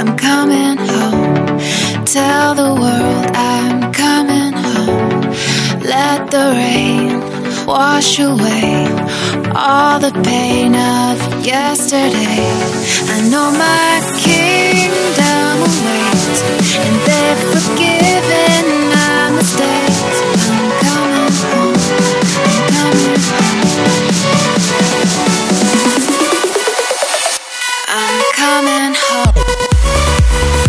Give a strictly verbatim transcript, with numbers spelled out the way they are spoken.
I'm coming home. Tell the world I'm coming home. Let the rain wash away all the pain of yesterday. I know my kingdom awaits, and they've forgiven my mistakes. I'm coming home. I'm coming home. I'm coming home.